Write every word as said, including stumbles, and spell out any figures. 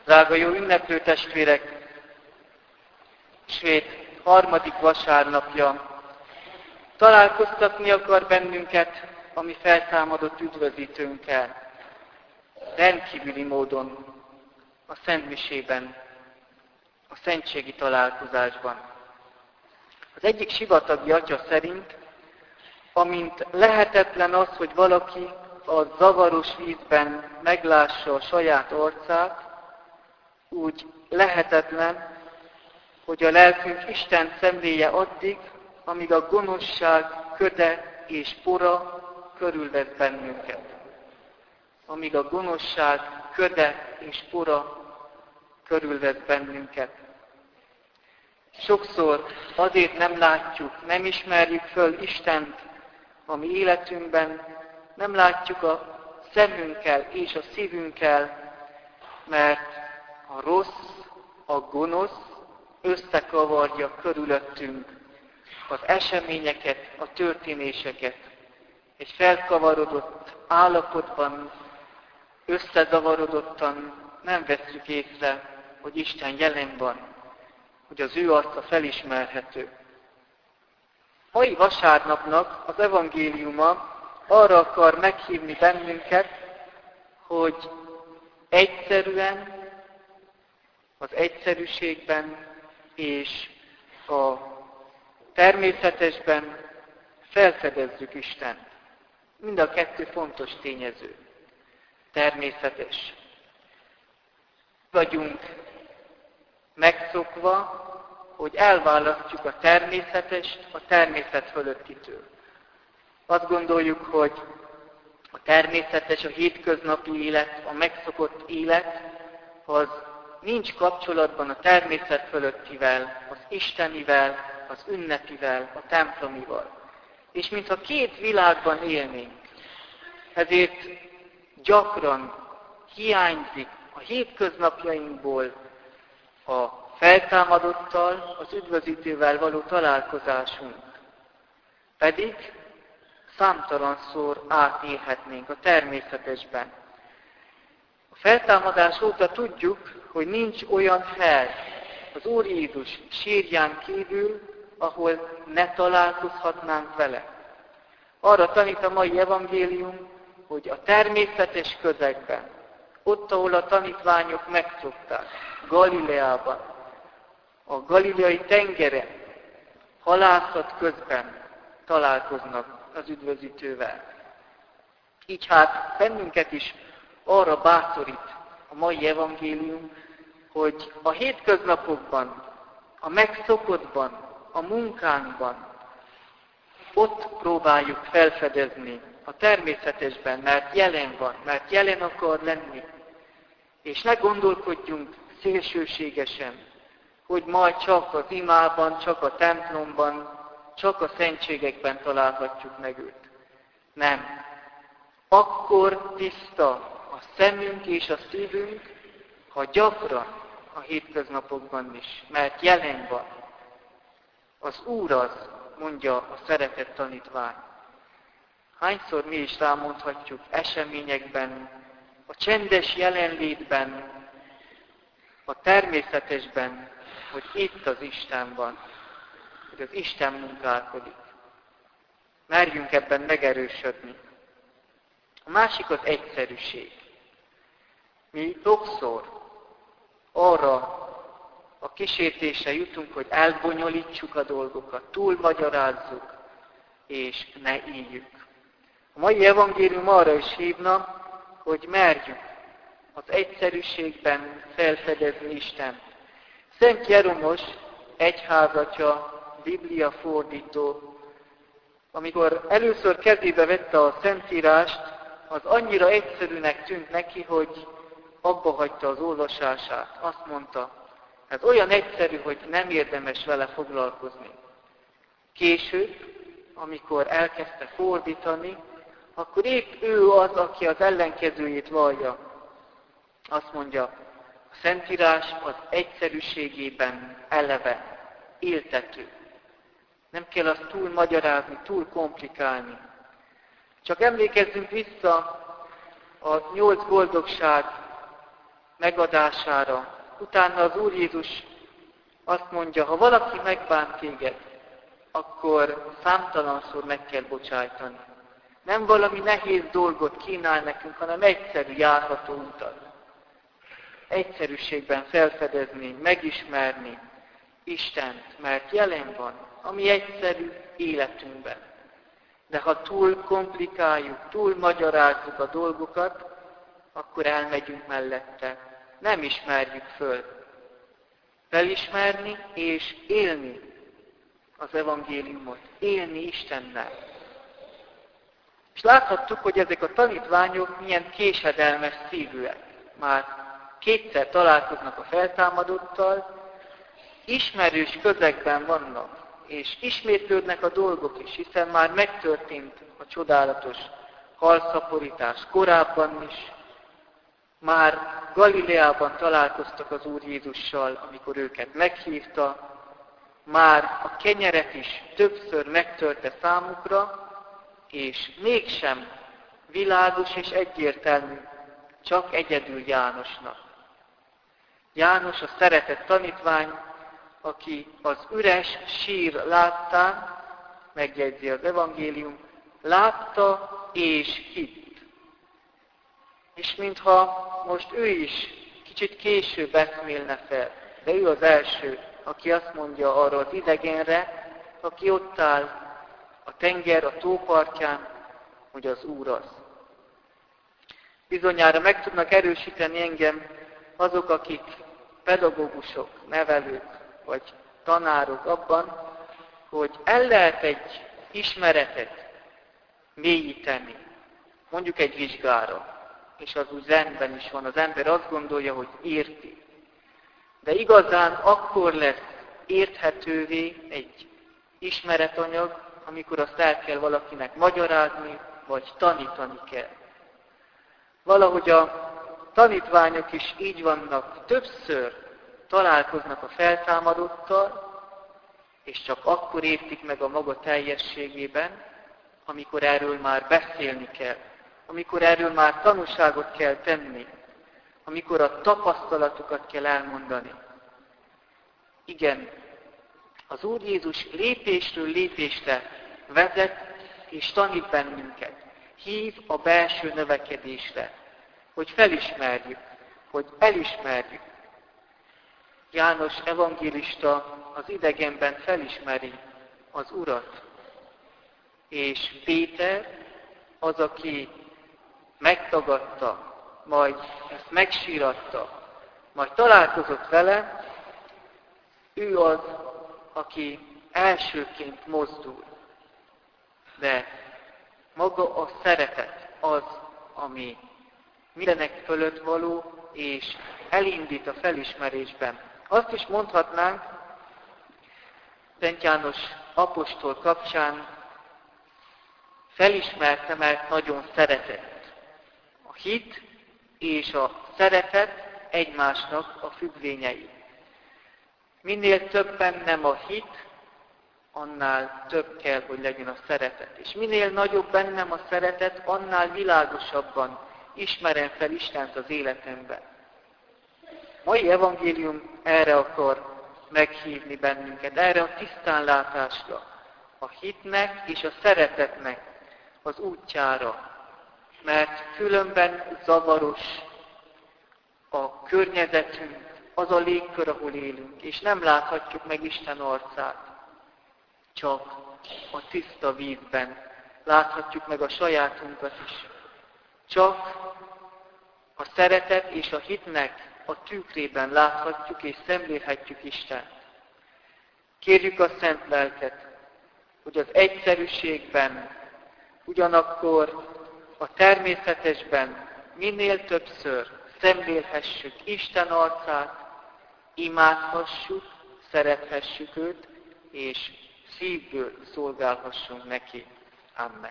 Drága jó ünneplő testvérek, ismét harmadik vasárnapja találkoztatni akar bennünket a mi feltámadott üdvözítőnkkel. Rendkívüli módon a Szentmisében, a szentségi találkozásban. Az egyik sivatagi atya szerint, amint lehetetlen az, hogy valaki a zavaros vízben meglássa a saját arcát, úgy lehetetlen, hogy a lelkünk Isten szemléje addig, amíg a gonoszság köde és pora körülvesz bennünket. Amíg a gonoszság köde és pora körülvesz bennünket. Sokszor azért nem látjuk, nem ismerjük föl Istent a mi életünkben, nem látjuk a szemünkkel és a szívünkkel, mert a rossz, a gonosz összekavarja körülöttünk az eseményeket, a történéseket. Egy felkavarodott állapotban, összezavarodottan nem vesszük észre, hogy Isten jelen van, hogy az ő arca felismerhető. Mai vasárnapnak az evangéliuma arra akar meghívni bennünket, hogy egyszerűen, az egyszerűségben és a természetesben felfedezzük Istent. Mind a kettő fontos tényező. Természetes. Vagyunk megszokva, hogy elválasztjuk a természetest a természet fölöttitől. Azt gondoljuk, hogy a természetes, a hétköznapi élet, a megszokott élet, az nincs kapcsolatban a természet fölöttivel, az istenivel, az ünnepivel, a templomival. És mintha két világban élnénk. Ezért gyakran hiányzik a hétköznapjainkból a feltámadottal, az üdvözítővel való találkozásunk. Pedig számtalanszor átélhetnénk a természetesben. A feltámadás óta tudjuk, hogy nincs olyan hely az Úr Jézus sírján kívül, ahol ne találkozhatnánk vele. Arra tanít a mai evangélium, hogy a természetes közegben, ott, ahol a tanítványok megszokták, Galileában, a galileai tengeren, halászat közben találkoznak az üdvözítővel. Így hát bennünket is arra bátorít a mai evangélium, hogy a hétköznapokban, a megszokottban, a munkánkban, ott próbáljuk felfedezni a természetesben, mert jelen van, mert jelen akar lenni. És ne gondolkodjunk szélsőségesen, hogy majd csak az imában, csak a templomban, csak a szentségekben találhatjuk meg őt. Nem. Akkor tiszta a szemünk és a szívünk, ha gyakran a hétköznapokban is, mert jelen van. Az Úr az, mondja a szeretett tanítvány. Hányszor mi is rámondhatjuk eseményekben, a csendes jelenlétben, a természetesben, hogy itt az Isten van, hogy az Isten munkálkodik. Merjünk ebben megerősödni. A másik az egyszerűség. Mi sokszor arra a kísértésre jutunk, hogy elbonyolítsuk a dolgokat, túlmagyarázzuk, és ne éljük. A mai evangélium arra is hívna, hogy merjük az egyszerűségben felfedezni Istent. Szent Jeromos egyházatja, Biblia fordító, amikor először kezébe vette a Szentírást, az annyira egyszerűnek tűnt neki, hogy abba hagyta az olvasását. Azt mondta, ez olyan egyszerű, hogy nem érdemes vele foglalkozni. Később, amikor elkezdte fordítani, akkor épp ő az, aki az ellenkezőjét vallja. Azt mondja, a Szentírás az egyszerűségében eleve éltető. Nem kell azt túl magyarázni, túl komplikálni. Csak emlékezzünk vissza a nyolc boldogság megadására. Utána az Úr Jézus azt mondja, ha valaki megbánt téged, akkor számtalanszor meg kell bocsájtani. Nem valami nehéz dolgot kínál nekünk, hanem egyszerű járható utat. Egyszerűségben felfedezni, megismerni Istent, mert jelen van, ami egyszerű életünkben. De ha túl komplikáljuk, túl magyarázzuk a dolgokat, akkor elmegyünk mellette. Nem ismerjük föl. Felismerni és élni az evangéliumot, élni Istennel. És láthattuk, hogy ezek a tanítványok milyen késedelmes szívűek. Már kétszer találkoznak a feltámadottal, ismerős közegben vannak, és ismétlődnek a dolgok is, hiszen már megtörtént a csodálatos halszaporítás korábban is. Már Galileában találkoztak az Úr Jézussal, amikor őket meghívta, már a kenyeret is többször megtörte számukra, és mégsem világos és egyértelmű, csak egyedül Jánosnak. János a szeretett tanítvány, aki az üres sír láttán, megjegyzi az evangélium, látta és hitt. És mintha most ő is kicsit később eszmélne fel, de ő az első, aki azt mondja arra az idegenre, aki ott áll a tenger, a tópartján, hogy az Úr az. Bizonyára meg tudnak erősíteni engem azok, akik pedagógusok, nevelők vagy tanárok abban, hogy el lehet egy ismeretet mélyíteni, mondjuk egy vizsgára, és az úgy rendben is van, az ember azt gondolja, hogy érti. De igazán akkor lesz érthetővé egy ismeretanyag, amikor azt el kell valakinek magyarázni, vagy tanítani kell. Valahogy a tanítványok is így vannak, többször találkoznak a feltámadottal, és csak akkor értik meg a maga teljességében, amikor erről már beszélni kell, amikor erről már tanúságot kell tenni, amikor a tapasztalatokat kell elmondani. Igen, az Úr Jézus lépésről lépésre vezet és tanít bennünket. Hív a belső növekedésre, hogy felismerjük, hogy elismerjük. János evangélista az idegenben felismeri az Urat, és Péter az, aki megtagadta, majd ezt megsíratta, majd találkozott vele, ő az, aki elsőként mozdul. De maga a szeretet az, ami mindenek fölött való, és elindít a felismerésben. Azt is mondhatnánk, Szent János apostol kapcsán felismerte, mert nagyon szeretett. A hit és a szeretet egymásnak a függvényei. Minél több bennem a hit, annál több kell, hogy legyen a szeretet. És minél nagyobb bennem a szeretet, annál világosabban ismerem fel Istent az életemben. Mai evangélium erre akar meghívni bennünket, erre a tisztánlátásra, a hitnek és a szeretetnek az útjára. Mert különben zavaros a környezetünk, az a légkör, ahol élünk, és nem láthatjuk meg Isten arcát. Csak a tiszta vízben láthatjuk meg a sajátunkat is. Csak a szeretet és a hitnek a tükrében láthatjuk és szemlélhetjük Istent. Kérjük a Szent Lelket, hogy az egyszerűségben, ugyanakkor a természetesben minél többször szemlélhessük Isten arcát, imádhassuk, szerethessük őt, és szívből szolgálhassunk neki. Amen.